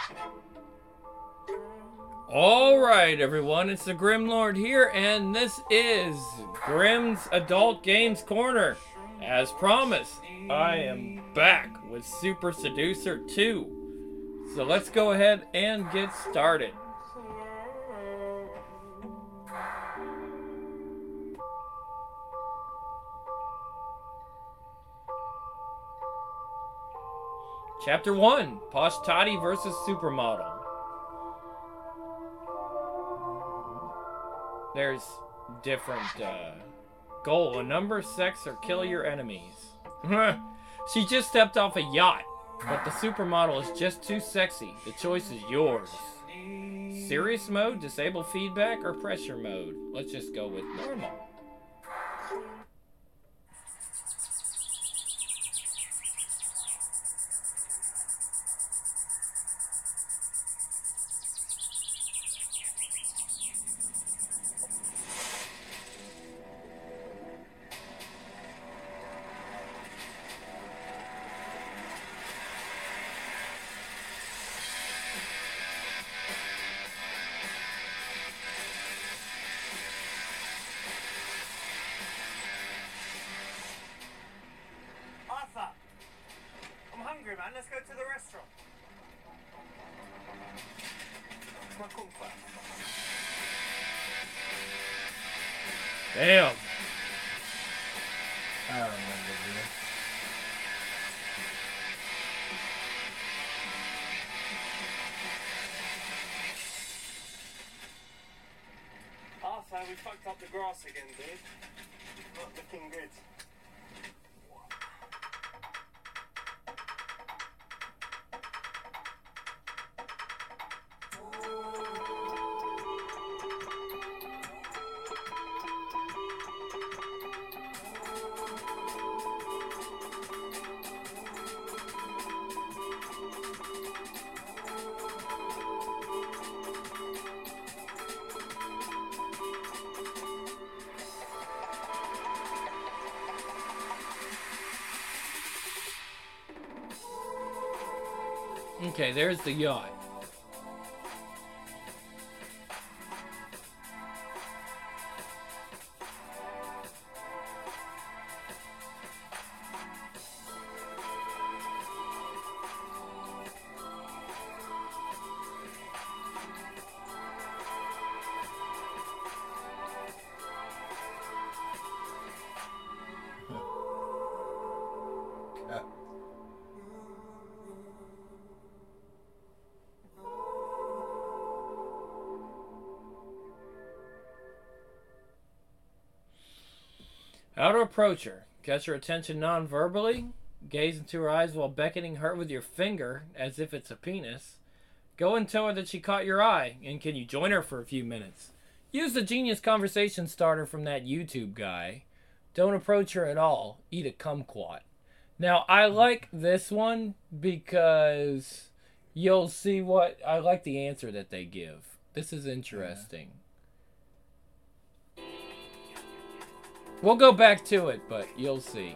Alright everyone, it's the Grimlord here, and this is Grim's Adult Games Corner. As promised, I am back with Super Seducer 2. So let's go ahead and get started. Chapter 1, Posh Toddy vs. Supermodel. There's different goal: a number, sex, or kill your enemies. She just stepped off a yacht, but the supermodel is just too sexy. The choice is yours. Serious mode, disable feedback, or pressure mode? Let's just go with normal. Man, let's go to the restaurant. It's my kung fu. Damn. I don't remember this. Arthur, we fucked up the grass again, dude. Not looking good. Okay, there's the yacht. How to approach her. Catch her attention non-verbally. Gaze into her eyes while beckoning her with your finger as if it's a penis. Go and tell her that she caught your eye, and can you join her for a few minutes? Use the genius conversation starter from that YouTube guy. Don't approach her at all. Eat a kumquat. Now, I like this one because you'll see what... I like the answer that they give. This is interesting. We'll go back to it, but you'll see.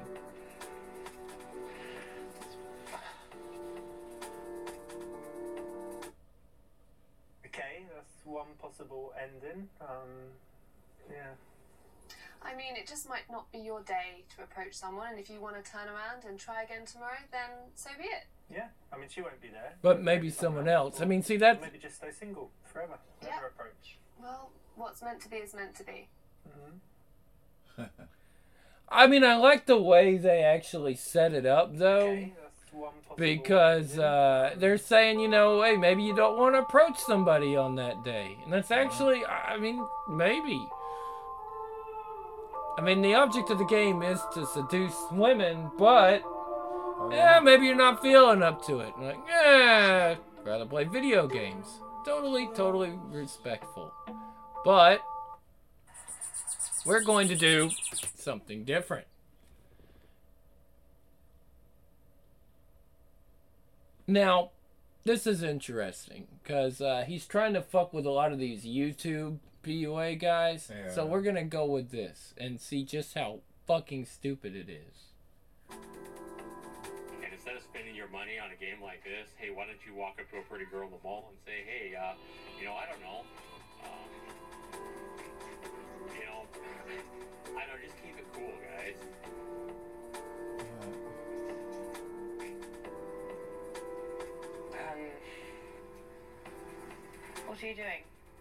Okay, that's one possible ending. Yeah. I mean, it just might not be your day to approach someone, and if you want to turn around and try again tomorrow, then so be it. Yeah, I mean, she won't be there. But maybe someone else. I mean, see, that's... Maybe just stay single forever. Never Yeah. approach. Well, what's meant to be is meant to be. Mm-hmm. I mean, I like the way they actually set it up, though. Okay, that's one possible Because ending. they're saying, you know, hey, maybe you don't want to approach somebody on that day. And that's actually, I mean, maybe. I mean, the object of the game is to seduce women, but, yeah, maybe you're not feeling up to it. Like, yeah, rather play video games. Totally respectful. But we're going to do something different. Now, this is interesting because he's trying to fuck with a lot of these YouTube PUA guys. Yeah. So we're gonna go with this and see just how fucking stupid it is. And instead of spending your their money on a game like this, hey, why don't you walk up to a pretty girl in the mall and say, hey, you know, I don't know, you know, I don't know, just keep it cool, guys. What are you doing?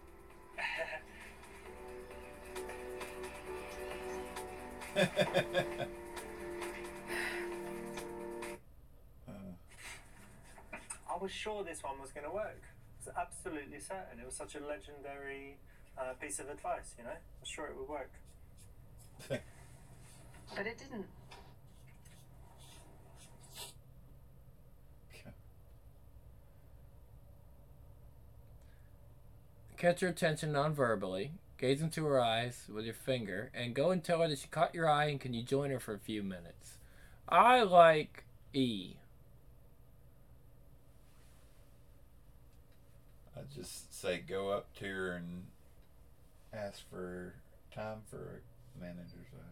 I was sure this one was going to work. I was absolutely certain. It was such a legendary piece of advice, you know? I was sure it would work. But it didn't. Catch her attention non-verbally. Gaze into her eyes with your finger. And go and tell her that she caught your eye and can you join her for a few minutes. I like E. I'd just say go up to her and ask for time for a minute or so.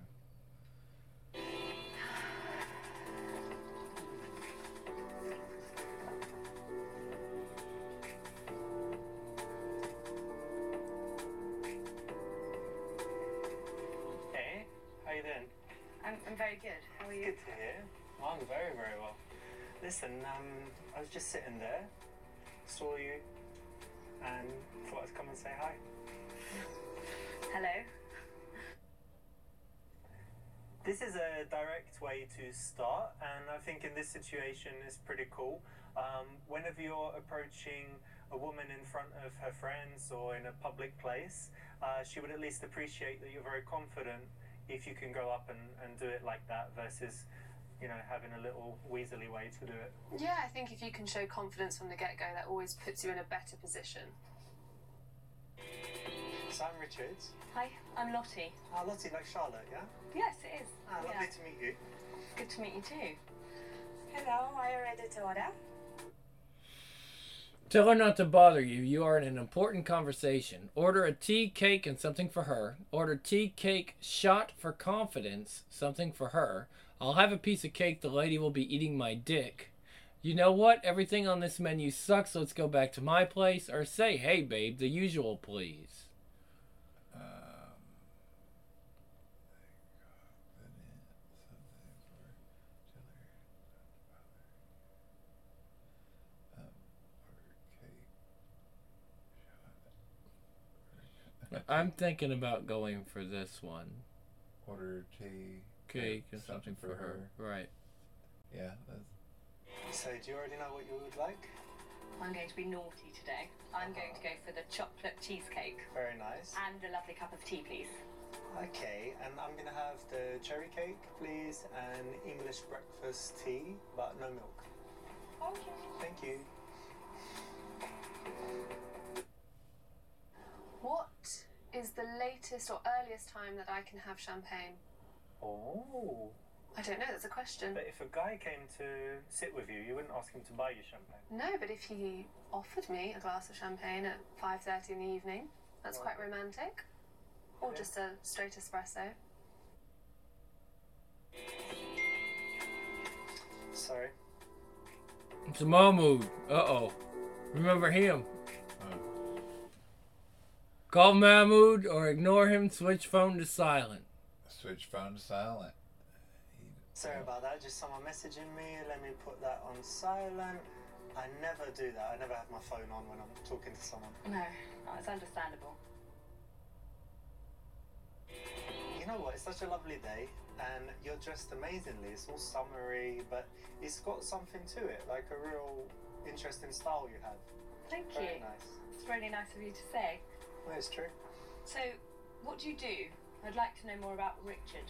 Hey, how you doing? I'm very good. How are you? Good to hear. I'm very, very well. Listen, I was just sitting there, saw you, and thought I'd come and say hi. Hello. This is a direct way to start, and I think in this situation it's pretty cool. Whenever you're approaching a woman in front of her friends or in a public place, she would at least appreciate that you're very confident if you can go up and do it like that versus, you know, having a little weaselly way to do it. Yeah, I think if you can show confidence from the get-go, that always puts you in a better position. So I'm Richards. Hi, I'm Lottie. Lottie, like Charlotte, yeah? Yes, it is. Lovely to meet you. Good to meet you too. Hello, are you ready to order? Tell her not to bother you. You are in an important conversation. Order a tea, cake, and something for her. Order tea, cake, shot for confidence, something for her. I'll have a piece of cake. The lady will be eating my dick. You know what? Everything on this menu sucks. Let's go back to my place. Or say, hey, babe, the usual, please. I'm thinking about going for this one. Order tea, Cake and something for her. Right. Yeah. That's... So do you already know what you would like? I'm going to be naughty today. I'm going to go for the chocolate cheesecake. Very nice. And a lovely cup of tea, please. Okay, and I'm gonna have the cherry cake, please, and English breakfast tea, but no milk. Okay. Thank you. What is the latest or earliest time that I can have champagne? Oh. I don't know, that's a question. But if a guy came to sit with you, you wouldn't ask him to buy you champagne. No, but if he offered me a glass of champagne at 5:30 in the evening, that's quite romantic. Or Yeah. just a straight espresso. Sorry. It's a Mahmood. Uh-oh. Remember him. Call Mahmood or ignore him. Switch phone to silent. Switch phone to silent. Sorry about that, just someone messaging me, let me put that on silent. I never do that, I never have my phone on when I'm talking to someone. No, it's understandable. You know what, it's such a lovely day, and you're dressed amazingly. It's all summery, but it's got something to it, like a real interesting style you have. Thank you. Very nice. It's really nice of you to say. Well, it's true. So, what do you do? I'd like to know more about Richard.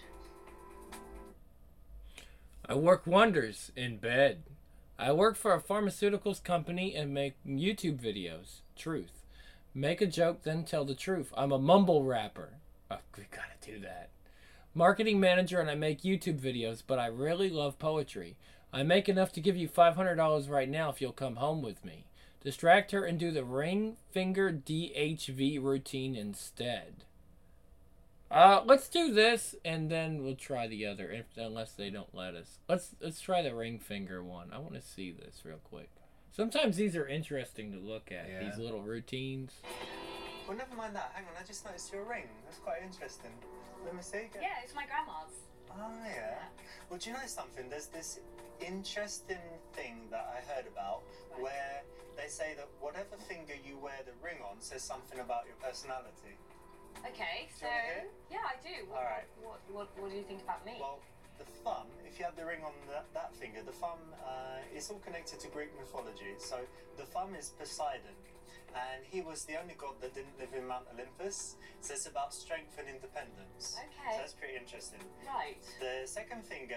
I work wonders in bed. I work for a pharmaceuticals company and make YouTube videos. Truth. Make a joke, then tell the truth. I'm a mumble rapper. Oh, we gotta do that. Marketing manager, and I make YouTube videos, but I really love poetry. I make enough to give you $500 right now if you'll come home with me. Distract her and do the ring finger DHV routine instead. Let's do this, and then we'll try the other, unless they don't let us. Let's try the ring finger one. I want to see this real quick. Sometimes these are interesting to look at. Yeah. These little routines. Well, never mind that. Hang on, I just noticed your ring. That's quite interesting. Let me see. Yeah, it's my grandma's. Oh, yeah. Well, do you know something? There's this interesting thing that I heard about where they say that whatever finger you wear the ring on says something about your personality. Okay, Do so you wanna hear? yeah, I do. All right. What do you think about me? Well, the thumb, if you have the ring on that finger, the thumb is all connected to Greek mythology. So the thumb is Poseidon, and he was the only god that didn't live in Mount Olympus. So it's about strength and independence. Okay. So that's pretty interesting. Right. The second finger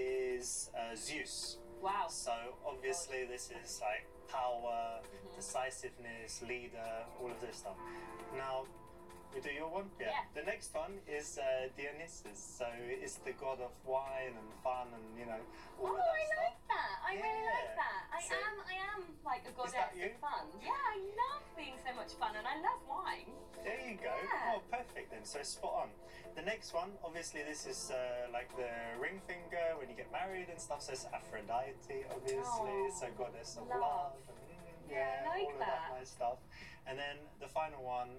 is Zeus. Wow. So obviously this is like power, decisiveness, leader, all of this stuff. Now, we do your one? Yeah. The next one is Dionysus. So it's the god of wine and fun and, you know, all Oh, of that I stuff. like that. I really like Yeah. that. I So- am like a that goddess you? of fun. Yeah, I love being so much fun, and I love wine. There you go. Yeah. Oh, perfect then. So spot on. The next one, obviously, this is like the ring finger when you get married and stuff. So it's Aphrodite, obviously. Oh, It's a goddess of love. love. And, Yeah, I like all of that nice stuff. And then the final one,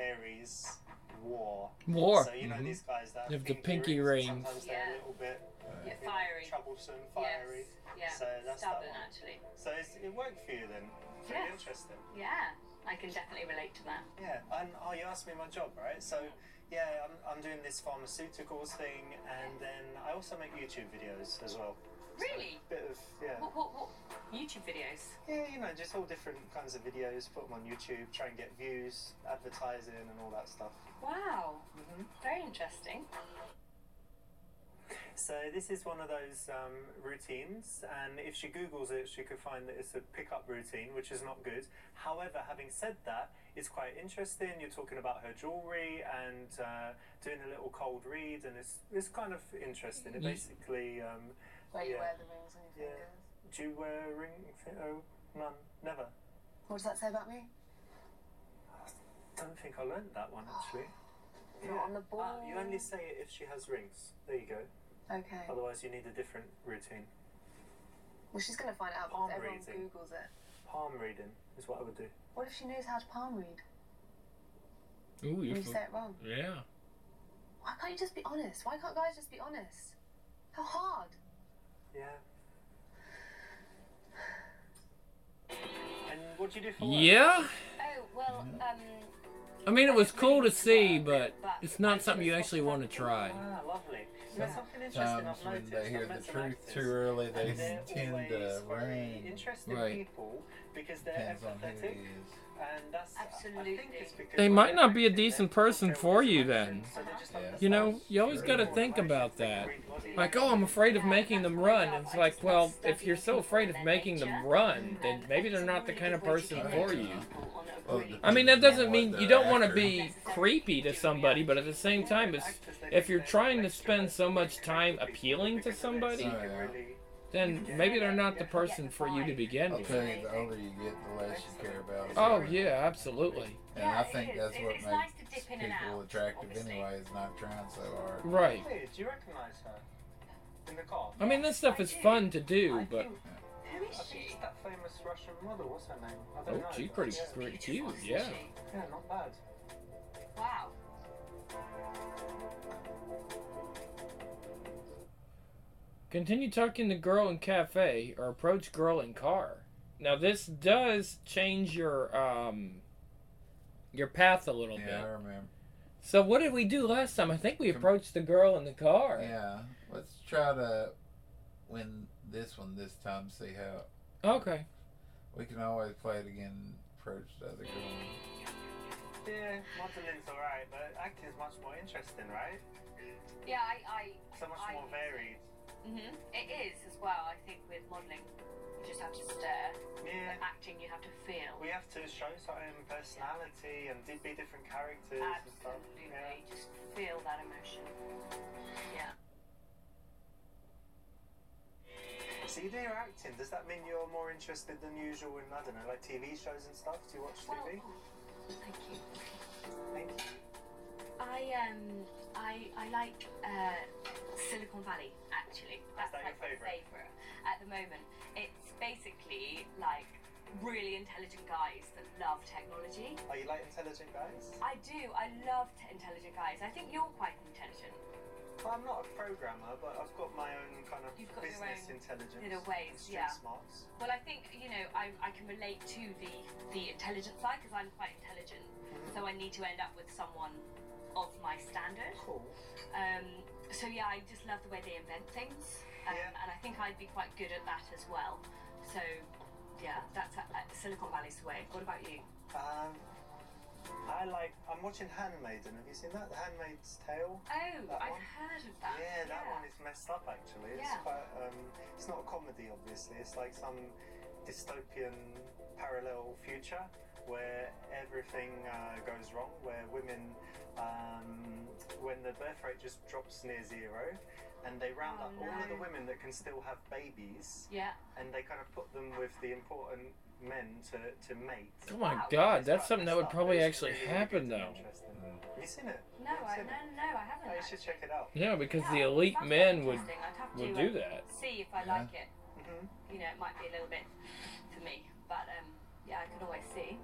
Aries, war. War. So you know these guys that They have have the pinky rings. and sometimes they're Yeah. a little bit Yeah, you know, fiery. troublesome, fiery. Yes. Yeah. So that's Stubborn, that one. actually. So it worked for you then. Pretty Yes. interesting. Yeah, I can definitely relate to that. Yeah, and you asked me my job, right? So, yeah, I'm doing this pharmaceuticals thing, and then I also make YouTube videos as well. Really? So, bit of, yeah. What YouTube videos? Yeah, you know, just all different kinds of videos, put them on YouTube, try and get views, advertising, and all that stuff. Wow. Very interesting. So this is one of those routines, and if she Googles it, she could find that it's a pickup routine, which is not good. However, having said that, it's quite interesting. You're talking about her jewellery and doing a little cold read, and it's kind of interesting. It basically... Where you yeah. wear the rings on your Yeah. fingers. Do you wear a ring? Oh, none. Never. What does that say about me? I don't think I learned that one, actually. Not on the ball. You only say it if she has rings. There you go. Okay. Otherwise, you need a different routine. Well, she's going to find out Palm because everyone reading. Googles it. Palm reading is what I would do. What if she knows how to palm read? Ooh, And you you say it wrong? Yeah. Why can't you just be honest? Why can't guys just be honest? How hard? Yeah. And what do you do for work? Yeah. Oh, well, I mean, it was cool to see, but it's not something you actually want to try. Ah, lovely. You know, something interesting Sometimes I've when noticed. they hear I've the met some truth actors, too early, they and they're tend always to very ring. interesting Right. people because they're Depends on who empathetic. he is. And that's, I Absolutely. think it's because They when might they're not be a acting, decent they're person always for you emotions, then. so they just Yeah. understand You know, you always got to more think about emotions, they can that. read body Like, language. oh, I'm afraid of making them run. It's like, well, if you're so afraid of making them run, then maybe they're not the kind of person for you. Well, I mean, that doesn't on mean what you the don't want to actor- be creepy to somebody, but at the same time, if you're trying to spend so much time appealing to somebody, Oh, yeah. then maybe they're not the person for you to begin I'll with. tell you, the older you get, the less you care about it. Oh, yeah, absolutely. And Yeah, I it think is. that's what It's nice to makes dip in and people out, attractive obviously. anyway, is not trying so hard. Right. Hey, do you recognise her? In the car? I mean, this stuff is fun to do, but Who Who is I think it's she? that famous Russian model. What's her name? I oh, don't know. she's pretty, Yeah. pretty cute, Isn't yeah. she? Yeah, not bad. Wow. Continue talking to girl in cafe or approach girl in car. Now this does change your path a little Yeah, bit. I remember. So what did we do last time? I think we approached the girl in the car. Yeah, let's try to win this one this time. See how Okay. we can always play it again. Approach the other girl. Yeah, modeling's alright, but acting's much more interesting, right? Yeah, I So much more varied. It is as well. I think with modelling, you just have to stare. Yeah. But acting, you have to feel. We have to show something, personality, and be different characters and stuff. Absolutely. Yeah. Just feel that emotion. Yeah. So you do your acting. Does that mean you're more interested than usual in, I don't know, like TV shows and stuff? Do you watch Well, TV? thank you. Thank you. I like Silicon Valley, actually. That's that your like my favourite at the moment. It's basically like really intelligent guys that love technology. Are you like intelligent guys? I do. I love intelligent guys. I think you're quite intelligent. Well, I'm not a programmer, but I've got my own kind of You've got your business own intelligence. little ways, street yeah. smarts. Well, I think, you know, I can relate to the intelligent side because I'm quite intelligent. So I need to end up with someone of my standard. Cool. So yeah, I just love the way they invent things. Yeah. And I think I'd be quite good at that as well. So yeah, that's Silicon Valley's the way. What about you? I'm watching Handmaiden. Have you seen that? The Handmaid's Tale? Oh, I've one? heard of that. Yeah, that one is messed up actually. It's Yeah. quite. It's not a comedy, obviously. It's like some dystopian parallel future where everything goes wrong. Where women, when the birth rate just drops near zero, and they round up all of the women that can still have babies, Yeah. and they kind of put them with the important men to mate. Oh my Wow. God, It's that's quite something that messed would up, probably but it's actually really happen good and though. interesting. Have you seen it? No, You I seen it? I haven't. Oh, you should check it out. Yeah, because Yeah, the elite sounds men quite would interesting. I'd have would to, do that. see if I Yeah. like it. You know, it might be a little bit for me, but yeah, I could always see.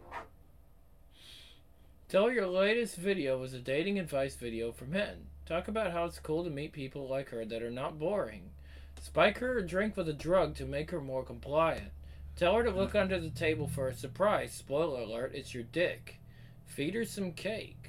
Tell her your latest video was a dating advice video for men. Talk about how it's cool to meet people like her that are not boring. Spike her a drink with a drug to make her more compliant. Tell her to look under the table for a surprise. Spoiler alert, it's your dick. Feed her some cake.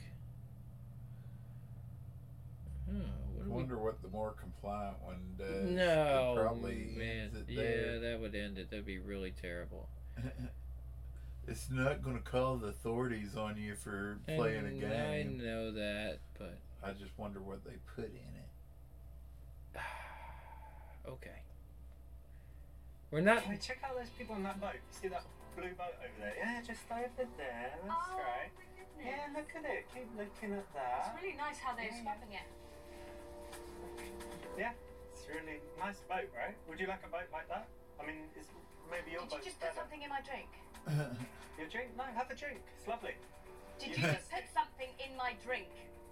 What do we... Wonder what the more compliant one does. No, It probably man. ends it Yeah, there. that would end it. That'd be really terrible. It's not going to call the authorities on you for playing a And game. I know that, but I just wonder what they put in it. okay. We're not. Can we check out those people on that boat? See that blue boat over there? Yeah, just over there. That's Oh, right. my goodness. Yeah, look at it. Keep looking at It's that. really nice how they're Yeah. swapping it. Yeah, it's really nice boat, right? Would you like a boat like that? I mean, it's maybe your Did you boat's just put better. something in my drink? Your drink? No, have a drink. It's lovely. Did you just put something in my drink?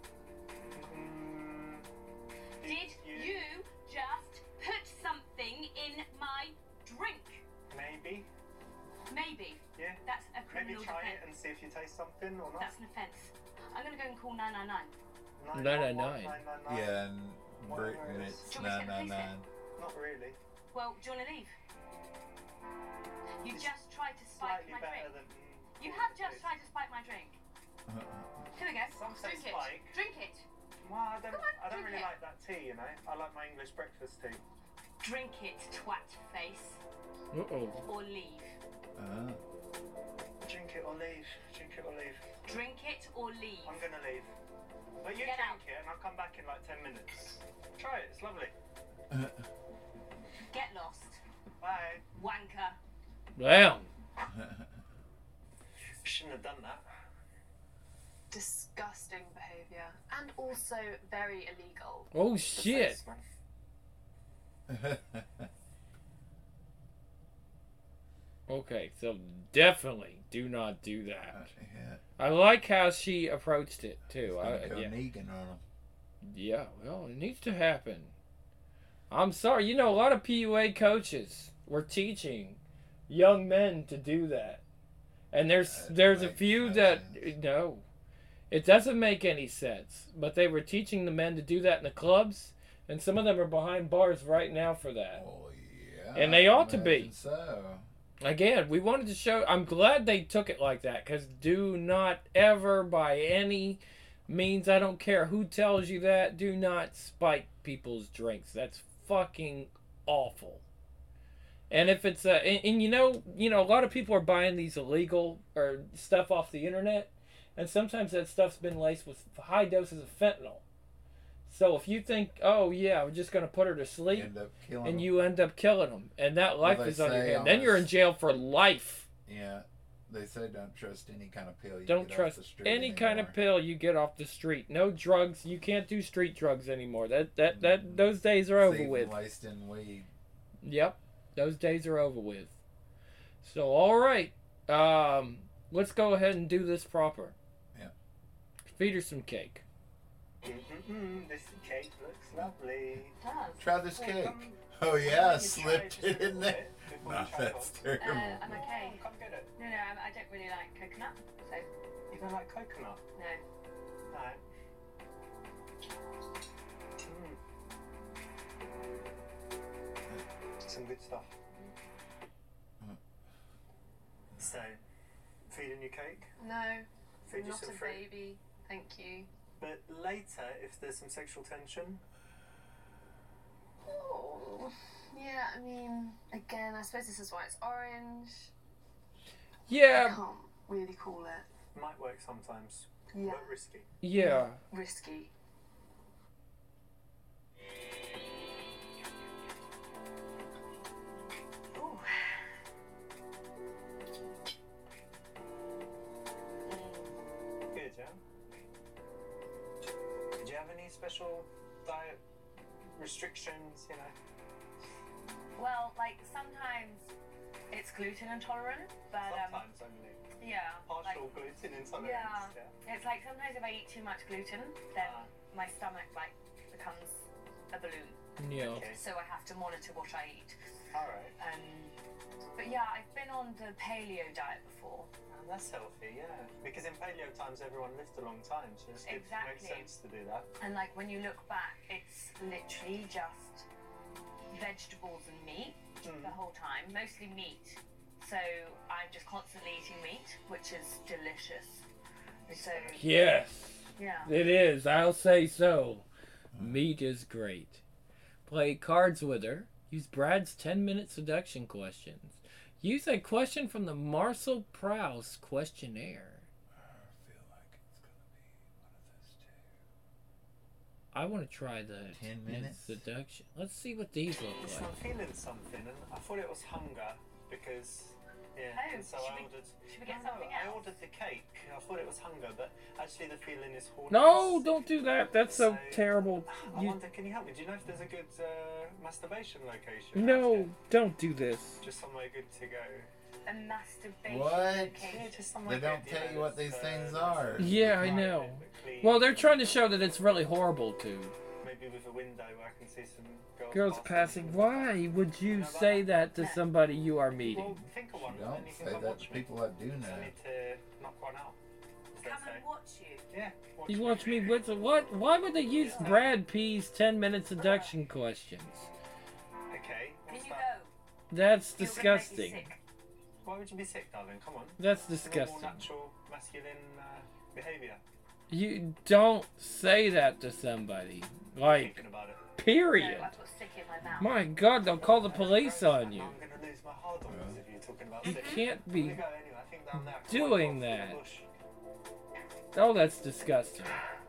Mm, Did you just put something in my drink? Maybe. Maybe. Yeah. That's a Maybe criminal try offence. it and see if you taste something or not. That's an offence. I'm going to go and call 999. 999. 999. Yeah, in What Britain number it's Do you want me to get the police 999. Not really. Well, do you want to leave? You It's just tried to spike Slightly my better drink. than. You have just tried to spike my drink. Here we go. Some say Drink it. spike. Drink it. Well, I don't Come on, really drink it. like that tea, you know. I like my English breakfast tea. Drink it, twat face. Uh-oh. Or leave. Drink it or leave. Drink it or leave. Drink it or leave. I'm gonna leave. But you Get drink out. it and I'll come back in like 10 minutes. Try it, it's lovely. Get lost. Bye. Wanker. Damn. Shouldn't have done that. Disgusting behaviour. And also very illegal. Oh The shit. face, man. Okay, so definitely do not do that. Yeah. I like how she approached it too. Gonna go Yeah. Negan on them. Yeah, well, it needs to happen. I'm sorry, you know, a lot of PUA coaches were teaching young men to do that, and there's a makes few no that sense. no, it doesn't make any sense. But they were teaching the men to do that in the clubs, and some of them are behind bars right now for that. Oh yeah. And they I ought to be. imagine So. Again, we wanted to show. I'm glad they took it like that, because do not ever, by any means, I don't care who tells you that, do not spike people's drinks. That's fucking awful. And if it's and you know, a lot of people are buying these illegal or stuff off the internet, and sometimes that stuff's been laced with high doses of fentanyl. So if you think, oh yeah, we're just gonna put her to sleep, End up killing and them. you end up killing them, and that life they is on your say hand, then you're in almost- jail for life. Yeah. They say don't trust any kind of pill you Don't get trust off the street any kind of anymore. pill you get off the street. No drugs. You can't do street drugs anymore. That those days are over It's even with. laced in weed. Yep, those days are over with. So all right, let's go ahead and do this proper. Yeah. Feed her some cake. This cake looks lovely. Does. Try this Oh, cake. come- Oh come yeah, on, you try slipped just it a in little there. bit before No, you try it that's on. terrible. I'm okay. Come get it. No, I don't really like coconut, so You don't like coconut? no. Alright. Some good stuff. So, feeding you cake? No, Feed you not some a fruit? baby. Thank you. But later, if there's some sexual tension, Oh, yeah, I mean, again, I suppose this is why it's orange. I Yeah, can't really call it. might work sometimes, Yeah. but risky. yeah. Risky. Ooh. Good, yeah? Did you have any special diet restrictions, you know? Well, like sometimes it's gluten intolerant, but Sometimes only. yeah, like, Partial gluten intolerance, yeah. yeah? It's like sometimes if I eat too much gluten, then Ah. my stomach like becomes a balloon. Yeah. Okay, So I have to monitor what I eat. alright. But yeah, I've been on the paleo diet before. That's healthy, yeah. Because in paleo times, everyone lived a long time, so it's good. Exactly. Makes sense to do that. And like when you look back, it's literally just vegetables and meat the whole time, mostly meat. So I'm just constantly eating meat, which is delicious. So Yes, yeah. it is. I'll say so. Meat is great. Play cards with her. Use Brad's 10-minute seduction questions. Use a question from the Marcel Proust questionnaire. I feel like it's gonna be one of those two. I want to try the 10 minutes? seduction. Let's see what these look Listen, like. I'm feeling something, and I thought it was hunger because, yeah. Oh, and so should I we- ordered. should we get No, something I else? ordered the cake. I thought it was hunger, but actually the feeling is horniness. No, don't do that. That's so terrible. I You, wonder, can you help me? Do you know if there's a good masturbation location? no, don't do this. Just somewhere good to go. A masturbation What? Yeah, location. just somewhere They don't good, tell you what that's, these things nice are. and Yeah, I private, know. but clean. Well, they're trying to show that it's really horrible to. Maybe with a window where I can see some Girls passing. Why would you say that to somebody you are Well, meeting? think of one, You and don't then you can say come that watch to me. people that do I know. need to knock one out. as they Come say. and watch you. Yeah. You watch me with what? Why would they use Brad P's 10-minute seduction questions? Okay. Can What's you that? go? That's You're gonna make me disgusting. sick. Why would you be sick, darling? Come on. That's It's normal, disgusting. natural, masculine behaviour. You don't say that to somebody. Like, Thinking about it. period. No, I put sick in my mouth. My God, they'll call the police on you. I'm going to lose my hard-ons if you're talking about You sick. can't Let me be. go anyway. I think down there I can doing wipe off that. the bush. Oh, that's disgusting.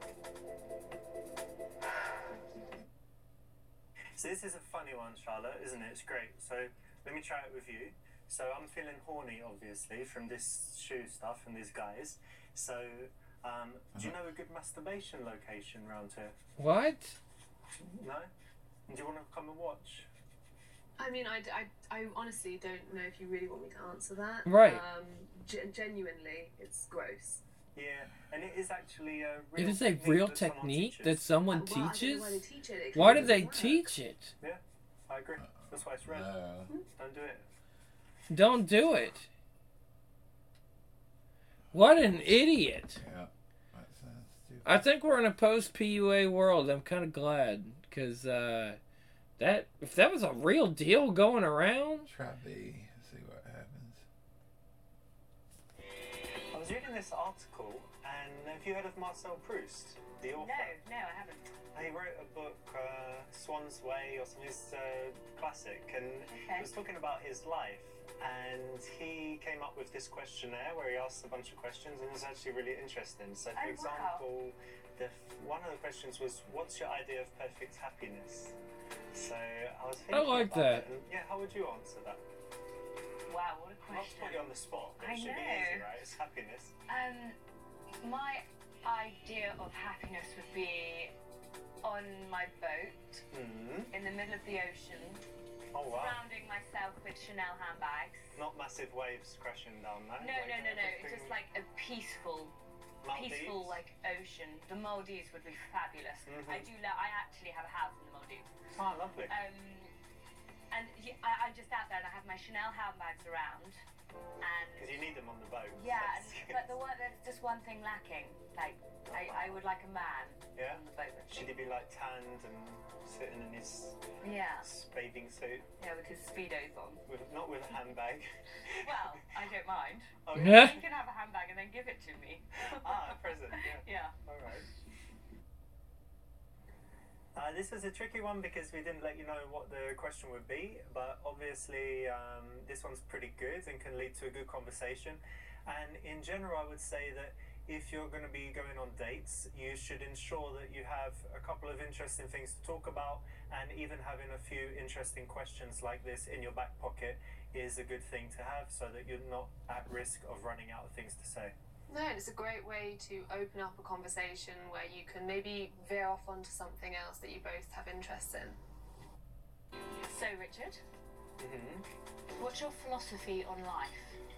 So this is a funny one, Charlotte, isn't it? It's great. So let me try it with you. So I'm feeling horny, obviously, from this shoe stuff and these guys. So do you know a good masturbation location around here? What? No? Do you want to come and watch? I mean, I honestly don't know if you really want me to answer that. Right. Genuinely, it's gross. Yeah, and it is actually a real It is a technique real that someone technique teaches. that someone Well, I don't know teaches? why they teach it. It Why do clearly they doesn't work. teach it? Yeah, I agree. That's why it's red. No. Don't do it. Don't do it. What an idiot. Yeah. That sounds stupid. I think we're in a post-PUA world. I'm kind of glad. Because that if that was a real deal going around... Try B. See what happens. I was reading this article, and have you heard of Marcel Proust, the author? No, I haven't. He wrote a book, Swan's Way, or something, it's a classic, and he was talking about his life. And he came up with this questionnaire where he asked a bunch of questions, and it was actually really interesting. So, for Oh, wow. example, one of the questions was, "What's your idea of perfect happiness?" So I was thinking like about that. it, and, yeah, how would you answer that? Wow, what a Not to put you question. on the spot, but I it should be know. easy, right? It's happiness. My idea of happiness would be on my boat Mm. in the middle of the ocean, Oh wow! surrounding myself with Chanel handbags. Not massive waves crashing down, no. No, Like no, no, no. It's everything- just like a peaceful peaceful, like ocean. The Maldives would be fabulous. I actually have a house in the Maldives. Oh, lovely. And I'm just out there and I have my Chanel handbags around. Because you need them on the boat. Yeah, but there's just one thing lacking. Like, I would like a man Yeah? on the boat with Should me. he be like tanned and sitting in his Yeah, bathing suit? yeah, with his Speedos on. Not with a handbag. Well, I don't mind. Oh, Yeah. You can have a handbag and then give it to me. Ah, a present, yeah. Yeah. Alright. This was a tricky one because we didn't let you know what the question would be, but obviously this one's pretty good and can lead to a good conversation. And in general, I would say that if you're going to be going on dates, you should ensure that you have a couple of interesting things to talk about, and even having a few interesting questions like this in your back pocket is a good thing to have, so that you're not at risk of running out of things to say. No, and it's a great way to open up a conversation where you can maybe veer off onto something else that you both have interest in. So, Richard, what's your philosophy on life?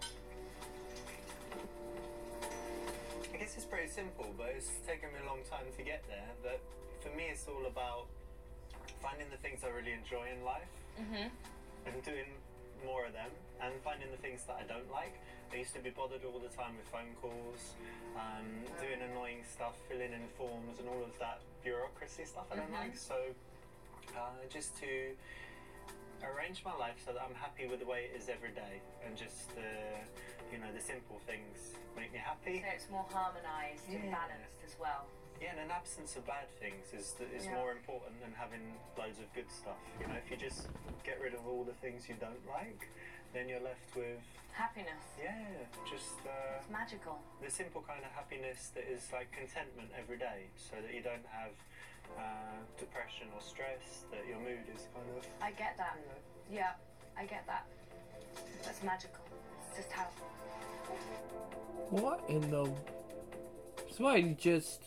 I guess it's pretty simple, but it's taken me a long time to get there. But for me, it's all about finding the things I really enjoy in life and doing more of them, and finding the things that I don't like. I used to be bothered all the time with phone calls, doing annoying stuff, filling in forms, and all of that bureaucracy stuff I don't like. So just to arrange my life so that I'm happy with the way it is every day, and just the simple things make me happy. So it's more harmonised and balanced as well. Yeah, and an absence of bad things is more important than having loads of good stuff. You know, if you just get rid of all the things you don't like, then you're left with Happiness. just It's magical. the simple kind of happiness that is like contentment every day, so that you don't have depression or stress, that your mood is kind of... I get that. Yeah, I get that. That's magical. It's just how... What in the... Somebody just...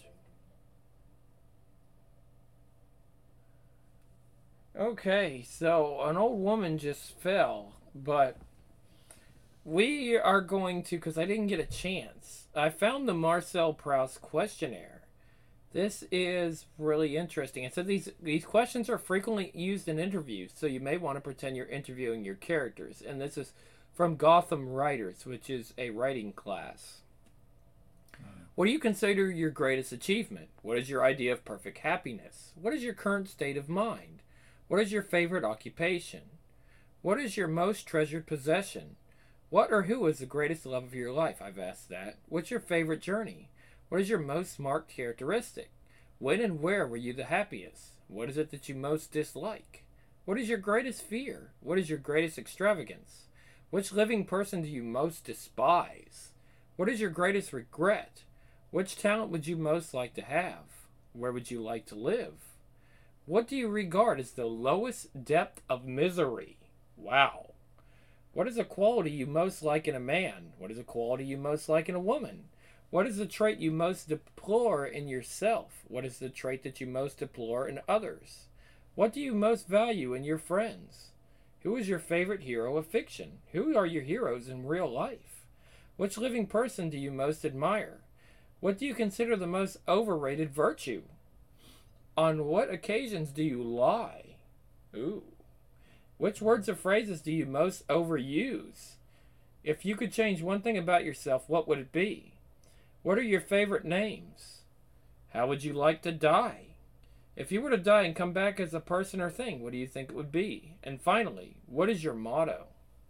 Okay, so an old woman just fell, but we are going to, because I didn't get a chance, I found the Marcel Proust questionnaire. This is really interesting. And so these questions are frequently used in interviews, so you may want to pretend you're interviewing your characters. And this is from Gotham Writers, which is a writing class. What do you consider your greatest achievement? What is your idea of perfect happiness? What is your current state of mind? What is your favorite occupation? What is your most treasured possession? What or who is the greatest love of your life? I've asked that. What's your favorite journey? What is your most marked characteristic? When and where were you the happiest? What is it that you most dislike? What is your greatest fear? What is your greatest extravagance? Which living person do you most despise? What is your greatest regret? Which talent would you most like to have? Where would you like to live? What do you regard as the lowest depth of misery? Wow. What is a quality you most like in a man? What is a quality you most like in a woman? What is the trait you most deplore in yourself? What is the trait that you most deplore in others? What do you most value in your friends? Who is your favorite hero of fiction? Who are your heroes in real life? Which living person do you most admire? What do you consider the most overrated virtue? On what occasions do you lie? Ooh. Which words or phrases do you most overuse? If you could change one thing about yourself, what would it be? What are your favorite names? How would you like to die? If you were to die and come back as a person or thing, what do you think it would be? And finally, what is your motto?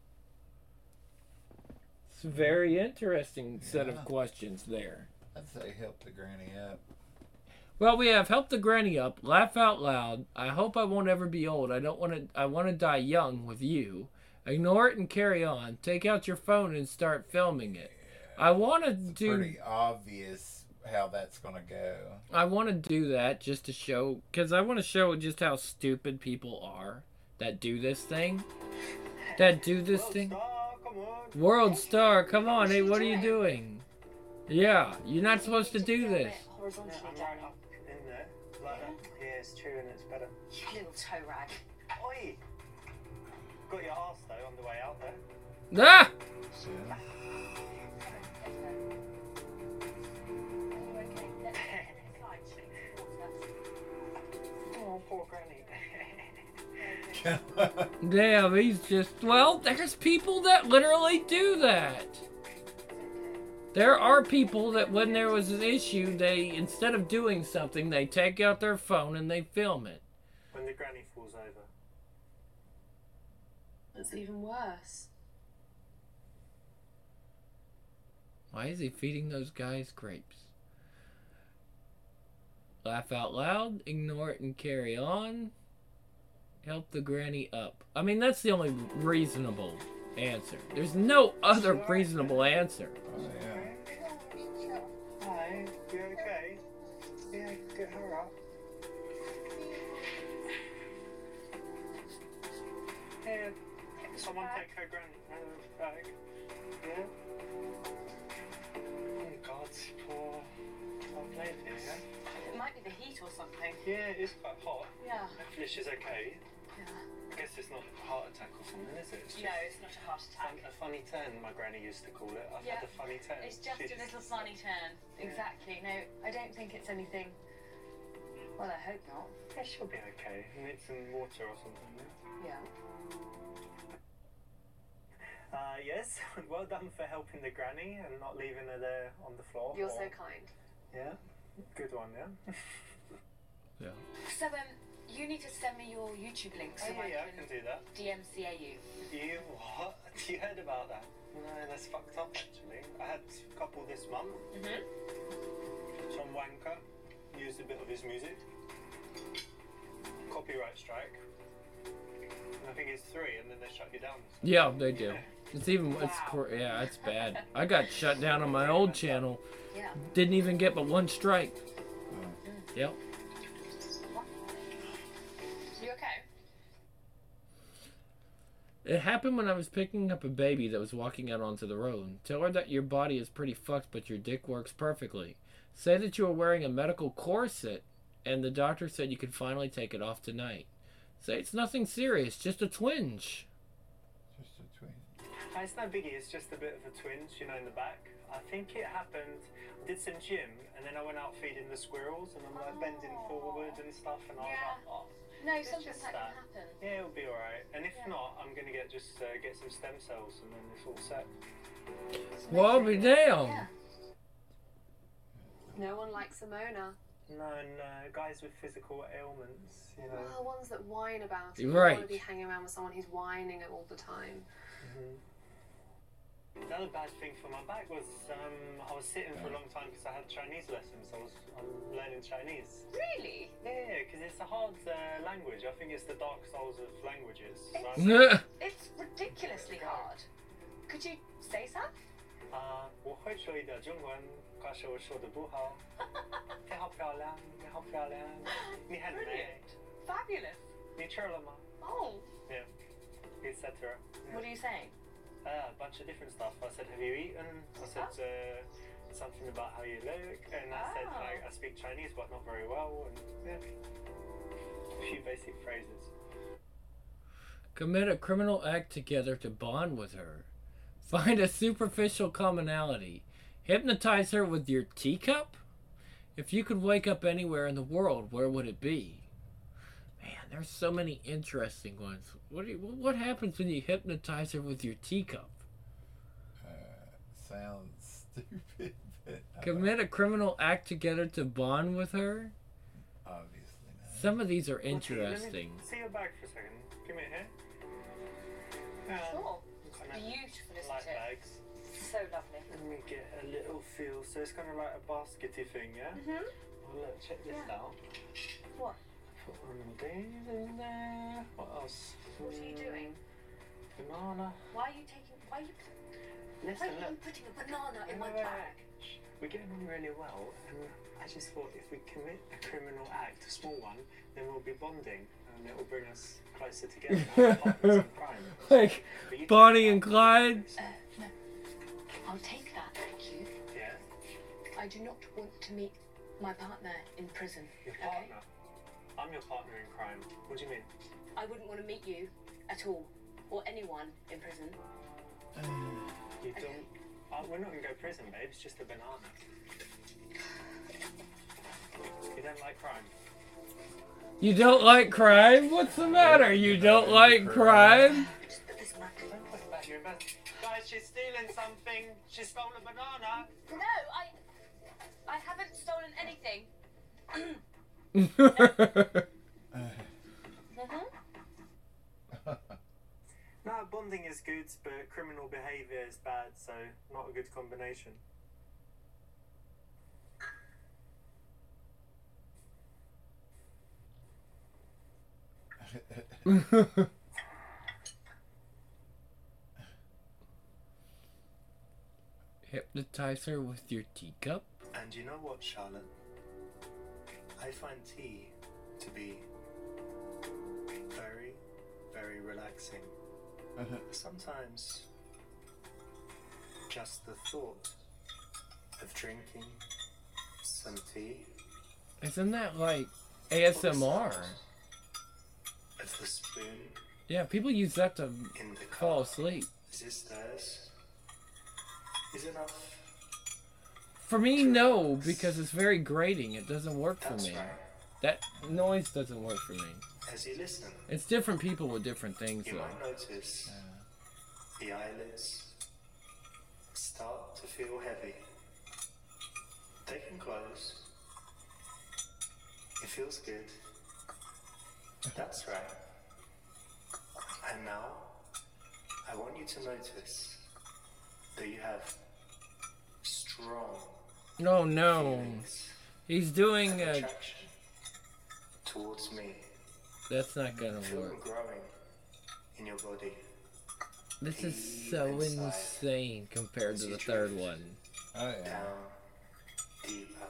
It's a very interesting set of questions there. I'd say help the granny up. Well, we have Help the Granny Up, Laugh Out Loud, I Hope I Won't Ever Be Old, I Want to Die Young with You, Ignore It and Carry On, Take Out Your Phone and Start Filming It. I want to do... Pretty obvious how that's going to go. I want to do that just to show, because I want to show just how stupid people are that do this thing. World Star, come on, hey, what are you doing? Yeah, you're not supposed to do this. Horizontally, I'm right Daniel. up in there, like that. Yeah, it's true, and it's better. You little toe rag. Oi! Got your arse though on the way out there. Ah! Yeah. Damn, he's just... Well, there's people that literally do that. There are people that when there was an issue, they, instead of doing something, they take out their phone and they film it. When the granny falls over. That's even worse. Why is he feeding those guys grapes? Laugh out loud, ignore it and carry on. Help the granny up. I mean, that's the only reasonable answer. There's no other reasonable answer. Oh, yeah. Hi, you okay? Yeah, get her up. Here, someone take her bag. Yeah? Oh God, poor lady, yeah? It might be the heat or something. Yeah, it's quite hot. Yeah. Hopefully she's okay. Yeah. I guess it's not a heart attack or something, is it? It's No, it's not a heart attack. a funny turn, my granny used to call it. I've Yeah. had a funny turn. It's just She a little funny turn. Exactly. No, I don't think it's anything. Well, I hope not. Yeah, she'll be okay. Need some water or something. Yeah. Yes, well done for helping the granny and not leaving her there on the floor. You're so kind. Yeah, good one, yeah. Yeah. So, you need to send me your YouTube link so Oh, yeah, I can do that. DMCA you. You what? You heard about that? No, that's fucked up actually. I had a couple this month. Mhm. Some wanker used a bit of his music. Copyright strike. And I think it's 3, and then they shut you down. Yeah, they do. It's even, yeah, it's bad. I got shut down on my old channel. Yeah. Didn't even get but 1 strike. Yep. You okay? It happened when I was picking up a baby that was walking out onto the road. Tell her that your body is pretty fucked, but your dick works perfectly. Say that you are wearing a medical corset, and the doctor said you could finally take it off tonight. Say it's nothing serious, just a twinge. Just a twin. It's no biggie, it's just a bit of a twinge, you know, in the back. I think it happened, I did some gym, and then I went out feeding the squirrels, and I'm like bending forward and stuff, and I was Yeah. like, oh, No, It's something just like that that. can happen. yeah, it'll be alright. And if Yeah. not, I'm gonna get some stem cells, and then it's all set. Well, I'll be damned. Yeah. No one likes Simona. No, guys with physical ailments, you know. Well, ones that whine about it. You're You don't right. want to be hanging around with someone who's whining all the time. The other bad thing for my back was I was sitting for a long time because I had Chinese lessons. I'm learning Chinese. Really? Yeah, because it's a hard language. I think it's the Dark Souls of languages. So It's ridiculously hard. Could you say some? 我会说一点中文，可是我说的不好。你好漂亮，你好漂亮，你很美， Brilliant. Fabulous. 你吃了吗 Oh. Yeah, etc. What are you saying? A bunch of different stuff. I said, have you eaten? I said something about how you look, and I said like, I speak Chinese but not very well, and yeah, a few basic phrases. Commit a criminal act together to bond with her. Find a superficial commonality. Hypnotize her with your teacup? If you could wake up anywhere in the world, where would it be? Man, there's so many interesting ones. What happens when you hypnotize her with your teacup? Sounds stupid, but Commit a criminal act together to bond with her? obviously not. Some of these are Let me interesting. see your bag for a second. Give me a hand. Sure. Kind of Beautiful, isn't light it? bags. So lovely. Let me get a little feel. So it's kind of like a baskety thing, yeah? Mhm. Well, look, check this Yeah. out. What? Put one of these in there. What else? What are you doing? Banana. Why are you Listen, look. putting a banana in my Wait, wait, bag? wait. Shh. We're getting on really well, and I just thought if we commit a criminal act, a small one, then we'll be bonding, and it will bring us closer together as partners in crime. Like But you Bonnie take and that. Clyde? No. I'll take that, thank you. Yeah, I do not want to meet my partner in prison. your Okay? partner. I'm your partner in crime. What do you mean? I wouldn't want to meet you at all, or anyone in prison. You don't. We're not gonna go prison, babe. It's just a banana. You don't like crime. You don't like crime? What's the matter? You don't like crime? Just put this back. Don't put it back in your bag. Guys, she's stealing something. She stole a banana. No, I haven't stolen anything. No, bonding is good, but criminal behaviour is bad, so not a good combination. Hypnotize her with your teacup? And you know what, Charlotte? I find tea to be very, very relaxing. Sometimes just the thought of drinking some tea, Isn't that like ASMR? of the spoon Yeah, people use that to in the fall car, asleep. sisters, is enough. For me, no, because it's very grating. It doesn't work for That's me. right. That noise doesn't work for me. As you listen, It's different people with different things, you though. might notice the eyelids start to feel heavy. They can close. It feels good. That's right. And now, I want you to notice that you have strong No, no. feelings He's doing of attraction towards me. That's not gonna Feel them work. growing in your body. This is so insane compared to the third one. Oh yeah. Down, deeper.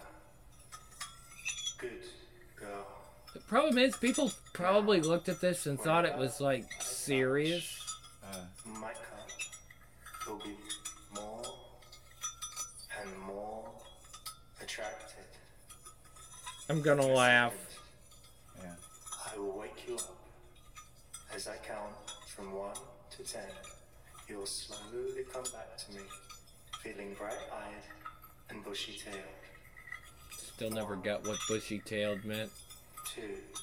Good girl. The problem is, people probably looked at this and thought it was like serious. My cup will be more and more attracted. I'm gonna laugh. Yeah. I will wake you up as I count from 1 to 10. You will slowly come back to me, feeling bright-eyed and bushy-tailed. Still never got what bushy-tailed meant. 2,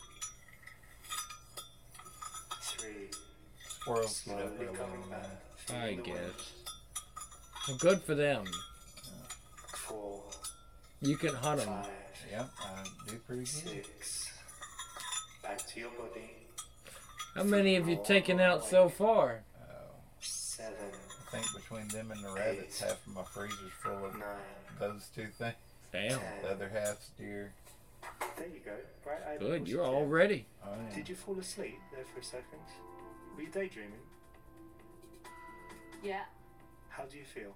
3, Squirrels get up slowly real coming low, back. man. I feeling the guess. wind. Well, good for them. 4, You can hunt them. 5, Yep, I do pretty good. 6. Back to your body. How many have you taken out so far? 7, I think between them and the rabbits, half of my freezer's full of 9. those two things. Damn. The other half's deer. There you go. Bright-eyed. Good, bushy you're tail. all ready. Oh yeah. Did you fall asleep there for a second? Were you daydreaming? Yeah. How do you feel?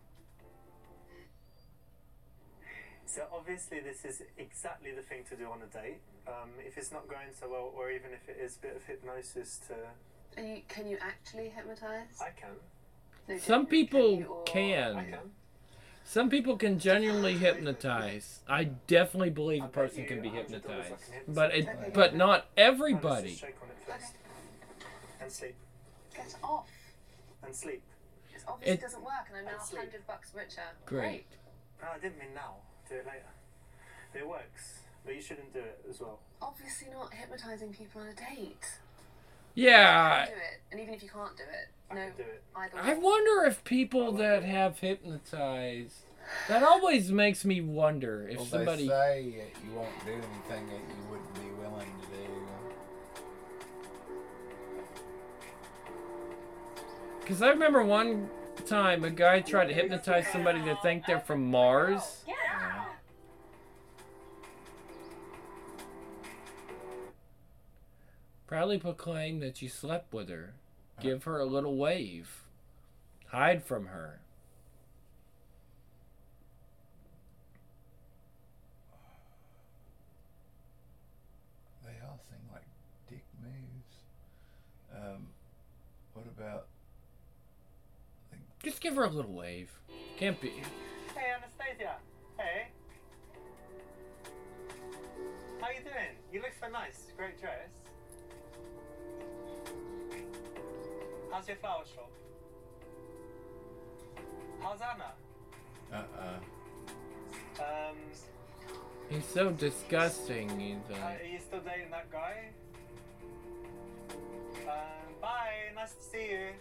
So obviously this is exactly the thing to do on a date. If it's not going so well, or even if it is a bit of hypnosis to... Can you actually hypnotize? I can. No, Some can people you, or- I can. can. Some people can genuinely hypnotize. I definitely believe I a bet person you can be $100 I can hypnotized. hypnotize. But not Now, let's everybody. just shake on it first. And sleep. Get off. And sleep. It obviously It- doesn't work, and I'm now And sleep. $100 richer. Great. No, I didn't mean now. Do it later. It works, but you shouldn't do it as well. Obviously not hypnotizing people on a date. Yeah. Do it, and even if you can't do it, I no, can do it. either I way. wonder if people that have hypnotized. That always makes me wonder if Well, somebody. they say that you won't do anything that you wouldn't be willing to do. Because I remember one time a guy tried to hypnotize somebody to think they're from Mars. Yeah. Proudly proclaim that you slept with her. Give her a little wave. Hide from her. They all seem like dick moves. What about? Just give her a little wave. Can't be. Hey, Anastasia. Hey. How you doing? You look so nice. Great dress. How's your flower shop? How's Anna? He's so disgusting. He's Are you still dating that guy? Bye. Nice to see you.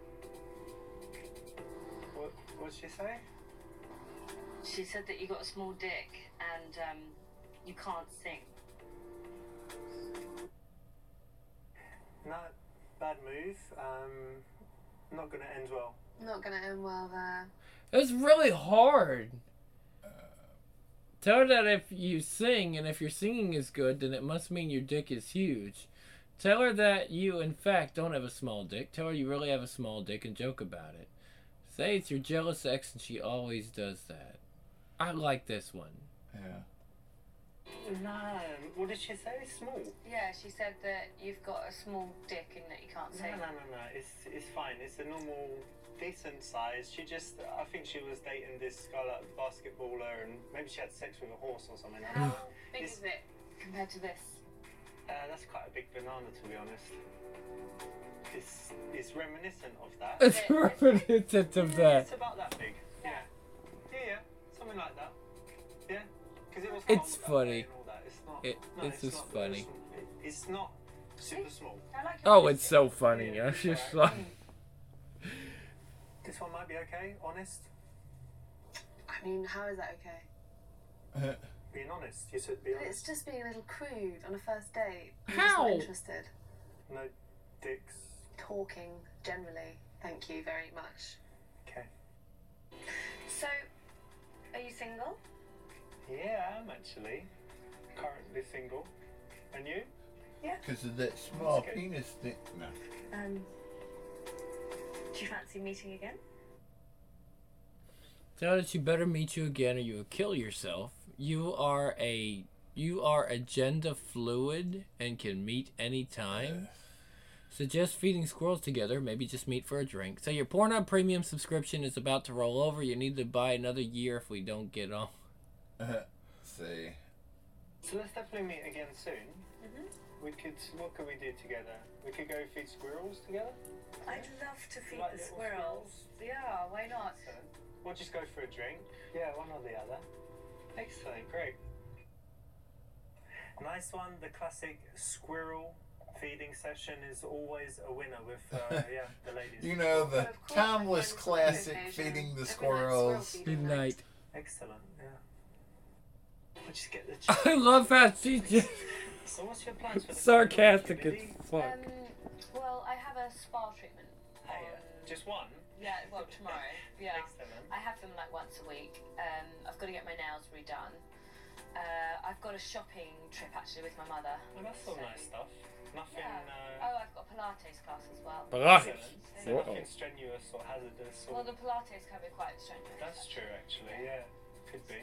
What'd she say? She said that you got a small dick and you can't sing. Not bad move. Not gonna end well. Not gonna end well there. It's really hard. Tell her that if you sing, and if your singing is good, then it must mean your dick is huge. Tell her that you, in fact, don't have a small dick. Tell her you really have a small dick and joke about it. Say it's your jealous ex and she always does that. I like this one. Yeah. No. What did she say? Small. Yeah, she said that you've got a small dick and that you can't No, sing. no. It's fine. It's a normal, decent size. She just, I think she was dating this guy, like basketballer, and maybe she had sex with a horse or something. How big It's- is it compared to this? That's quite a big banana, to be honest. It's reminiscent of that. It's reminiscent of that. It's about that big. Yeah. Something like that. Yeah. Because it was. It's cold that funny. day and all that. It's not. It's just not funny. It's not super small. I like your Oh, voice. it's so funny. Yeah, It's just alright. like... This one might be okay. Honest. I mean, how is that okay? Being honest. You should be But honest. it's just being a little crude on a first date. I'm How? just not interested. No dicks. Talking generally. Thank you very much. Okay. So, are you single? Yeah, I am actually. Currently single. And you? Because of that small Okay. penis thing. No. Do you fancy meeting again? Tell her that she better meet you again or you will kill yourself. You are agenda fluid and can meet anytime. Suggest feeding squirrels together. Maybe just meet for a drink. Say your Pornhub premium subscription is about to roll over. You need to buy another year if we don't get on. See. So let's definitely meet again soon. What could we do together? We could go feed squirrels together? I'd love to feed Like the little squirrels. Yeah, why not? Excellent. We'll just go for a drink. Yeah, one or the other. Excellent, great. Nice one. The classic squirrel feeding session is always a winner with the ladies. You know, the But of course, timeless my friends on classic occasion, feeding the every night squirrels. squirrel feeding Good night. Excellent, yeah. We'll just get the I love how she just So what's your plans for the sarcastic as Billy? fuck. Well, I have a spa treatment. Hey, just one? Yeah, well, tomorrow. Yeah. Excellent. I have them like once a week. I've got to get my nails redone. I've got a shopping trip actually with my mother. Well, that's all So- nice stuff. Nothing, Yeah. Oh, I've got a Pilates class as well. Pilates. so Uh-oh. nothing strenuous or hazardous or... Well, the Pilates can be quite strenuous. That's true, actually, yeah. Could be.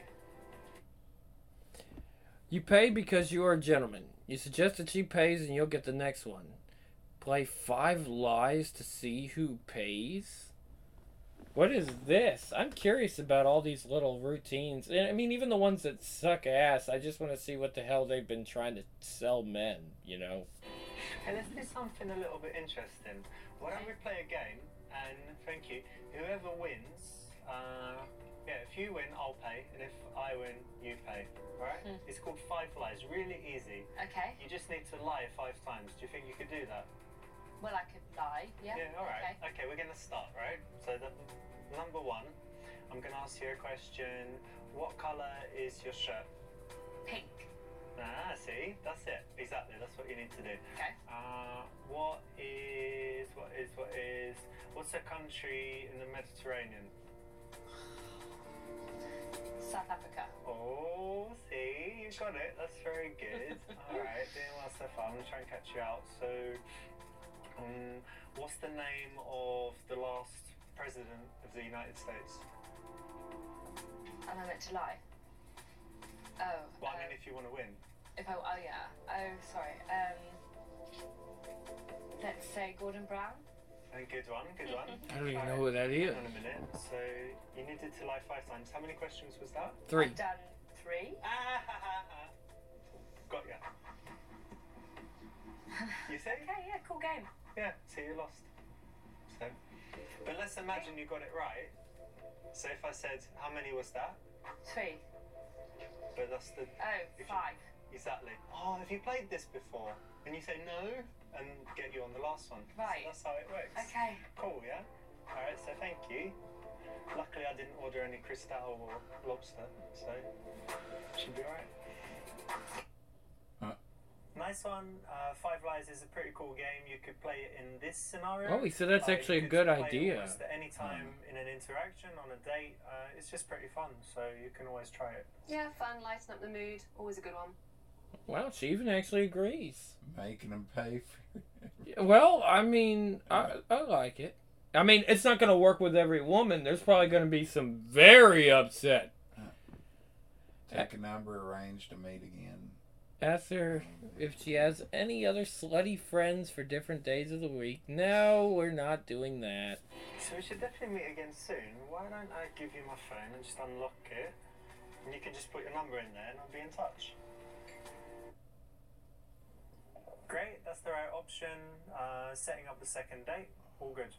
You pay because you are a gentleman. You suggest that she pays and you'll get the next one. Play 5 lies to see who pays? What is this? I'm curious about all these little routines. And I mean, even the ones that suck ass. I just want to see what the hell they've been trying to sell men, you know? Hey, let's do something a little bit interesting. Why don't we play a game, and thank you, whoever wins, if you win, I'll pay, and if I win, you pay, alright? It's called 5 lies, really easy. Okay. You just need to lie 5 times. Do you think you could do that? Well, I could lie. Yeah. Yeah, alright. Okay. Okay, we're gonna start, right? So number 1, I'm gonna ask you a question. What colour is your shirt? Pink. Ah, see? That's it. Exactly, that's what you need to do. Okay. What's a country in the Mediterranean? South Africa. Oh, see, you got it. That's very good. Alright, doing well so far. I'm gonna try and catch you out. So, what's the name of the last president of the United States? Am I meant to lie? Oh. Well, I mean, if you want to win. If I, oh yeah. Oh, sorry. Let's say Gordon Brown. Good one, good one. I don't even know who that is. Hang on a minute. So, you needed to lie 5 times. How many questions was that? 3. I've done 3. Got ya. You see? Okay, yeah, cool game. Yeah, so you lost. So, but let's imagine you got it right. So if I said, how many was that? 3. But that's the... Oh, 5. Exactly. Oh, have you played this before? And you say no, and get you on the last one. Right. So that's how it works. Okay. Cool, yeah? Alright, so thank you. Luckily I didn't order any Cristal or lobster, so should be alright. Nice one. Five Lies is a pretty cool game. You could play it in this scenario. Oh, he said that's actually a you good could play it idea. almost at any time in an interaction, on a date. It's just pretty fun, so you can always try it. Yeah, fun, lighten up the mood. Always a good one. Wow, she even actually agrees. Making them pay for Well, I mean, I like it. I mean, it's not going to work with every woman. There's probably going to be some very upset. Take a number, arrange to meet again. Ask her if she has any other slutty friends for different days of the week. No, we're not doing that. So we should definitely meet again soon. Why don't I give you my phone and just unlock it, and you can just put your number in there and I'll be in touch. Great, that's the right option. Setting up the second date, all good.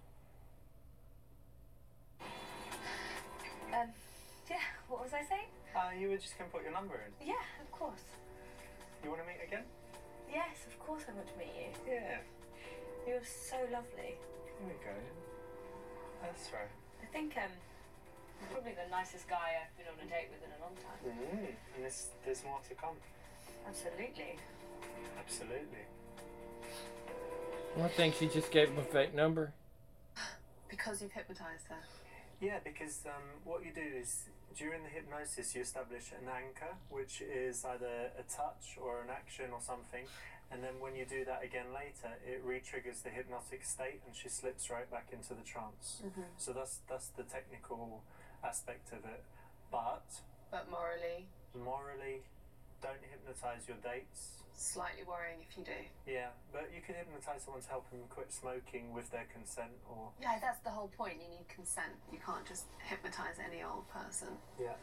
Yeah, what was I saying? You were just going to put your number in. Yeah, of course. You want to meet again? Yes, of course I want to meet you. Yeah. You're so lovely. Here we go. That's right. I think you're probably the nicest guy I've been on a date with in a long time. And there's more to come. Absolutely. Absolutely. I think she just gave him a fake number. Because you've hypnotized her. Yeah, because what you do is during the hypnosis you establish an anchor, which is either a touch or an action or something, and then when you do that again later, it re-triggers the hypnotic state and she slips right back into the trance. So that's the technical aspect of it. But morally, don't hypnotize your dates. slightly worrying if you do. Yeah, but you can hypnotize someone to help them quit smoking with their consent, or... Yeah, that's the whole point. You need consent. You can't just hypnotize any old person. Yeah.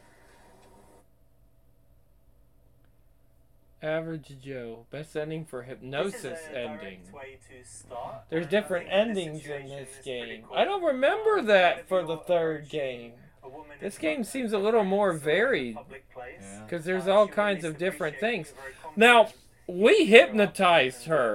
Average Joe. Best ending for hypnosis This is a ending. direct way to start. There's And different I think this endings in situation this is pretty game. cool. I don't remember that If for the you're third approaching game. a woman This in game front seems of a little her more friends or in a varied. public place, Yeah. Because there's she all will kinds at of least different appreciate things. you're very Now, confident. we hypnotized her.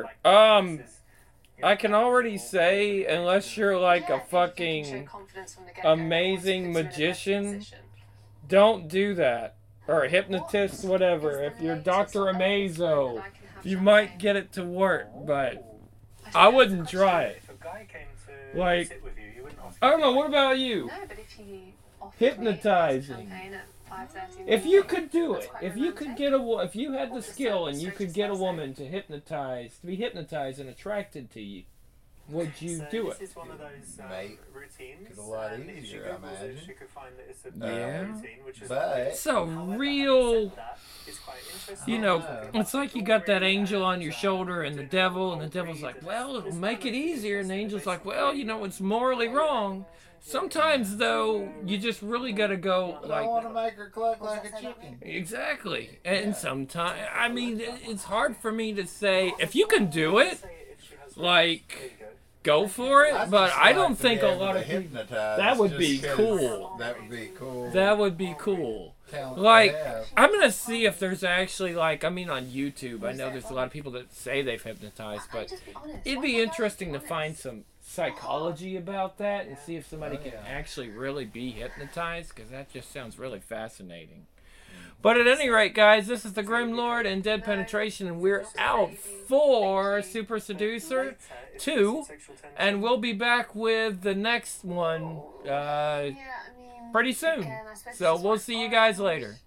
I can already say, unless you're like Yeah, a if you can fucking show confidence from the get-go, amazing it always puts you in a better magician, position. don't do that. Or a hypnotist, whatever. Is If the you're latest Dr. on Ellie's phone Amazo, that I can have you champagne? might get it to work, but don't I know, wouldn't it's a try question. it. If a guy came to Like, sit with you, you wouldn't offer I don't know, him what about you? No, but if he offered Hypnotizing. me a glass of champagne at 5:30 in If the you morning, could do that's it, quite if you could romantic. get if you had the Just skill the and you could strangest get a person. woman to be hypnotized and attracted to you, would you So do this it? is one of those Mate, routines. it's a lot and if she easier, I Googles it, imagine. she could find that it's a Yeah. routine, which is But- obvious. It's a However, having real, said that, it's quite interesting. you know, Oh. it's like you got that angel on your shoulder and the devil's like, well, it'll make it easier, and the angel's like, well, you know, it's morally wrong. Sometimes, though, you just really gotta go, But I want to like, make her cluck like a chicken. exactly. And sometimes, I mean, it's hard for me to say, if you can do it, like, go for it, I'd but just I like don't to think be a able lot to of people, hypnotize that would just be 'cause cool. That would be cool. That would be cool. Talent to Like, have. I'm gonna see if there's actually, like, I mean, on YouTube, I know there's a lot of people that say they've hypnotized, but Just be honest. it'd Why be not interesting to honest? find some psychology about that and see if somebody Oh, can yeah. actually really be hypnotized, because that just sounds really fascinating. But at any rate, guys, this is the Grim Lord and Dead Penetration, and we're out for Super Seducer 2, and we'll be back with the next one Yeah, I mean, pretty soon. again, I suppose So it's we'll quite see you hard. guys later.